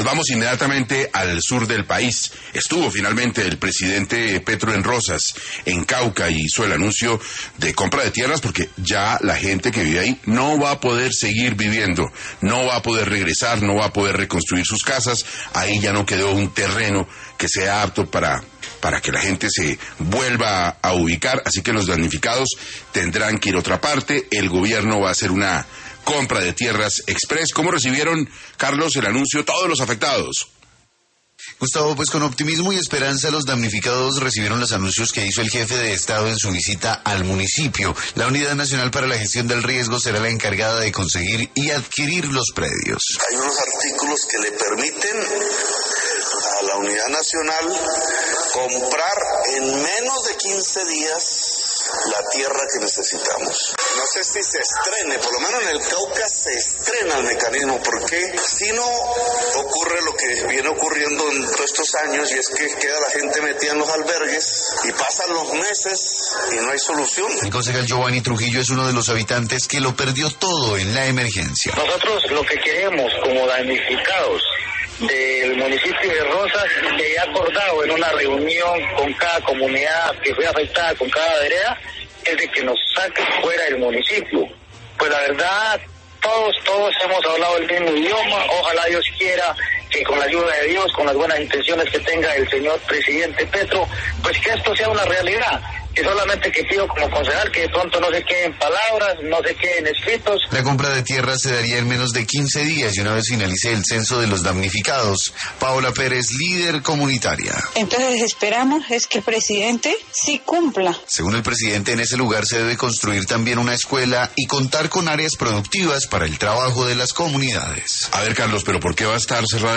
Nos vamos inmediatamente al sur del país. Estuvo finalmente el presidente Petro en Rosas, en Cauca, y hizo el anuncio de compra de tierras porque ya la gente que vive ahí no va a poder seguir viviendo, no va a poder regresar, no va a poder reconstruir sus casas. Ahí ya no quedó un terreno que sea apto para que la gente se vuelva a ubicar, así que los damnificados tendrán que ir a otra parte. El gobierno va a hacer una compra de tierras express. ¿Cómo recibieron, Carlos, el anuncio todos los afectados? Gustavo, pues con optimismo y esperanza los damnificados recibieron los anuncios que hizo el jefe de Estado en su visita al municipio. La Unidad Nacional para la Gestión del Riesgo será la encargada de conseguir y adquirir los predios. Hay unos artículos que le permiten a la Unidad Nacional comprar en menos de 15 días la tierra que necesitamos. No sé si se estrene, por lo menos en el Cauca se estrena el mecanismo, porque si no ocurre lo que viene ocurriendo en todos estos años, y es que queda la gente metida en los albergues y pasan los meses y no hay solución. El concejal Giovanni Trujillo es uno de los habitantes que lo perdió todo en la emergencia. Nosotros lo que queremos como damnificados del municipio de Rosas, que he acordado en una reunión con cada comunidad que fue afectada, con cada vereda, es de que nos saquen fuera del municipio. Pues la verdad, todos hemos hablado el mismo idioma. Ojalá Dios quiera que con la ayuda de Dios, con las buenas intenciones que tenga el señor presidente Petro, pues que esto sea una realidad. Y solamente que pido como concejal que de pronto no se queden palabras, no se queden escritos. La compra de tierras se daría en menos de 15 días y una vez finalice el censo de los damnificados. Paola Pérez, líder comunitaria. Entonces esperamos es que el presidente sí cumpla. Según el presidente, en ese lugar se debe construir también una escuela y contar con áreas productivas para el trabajo de las comunidades. A ver, Carlos, ¿pero por qué va a estar cerrada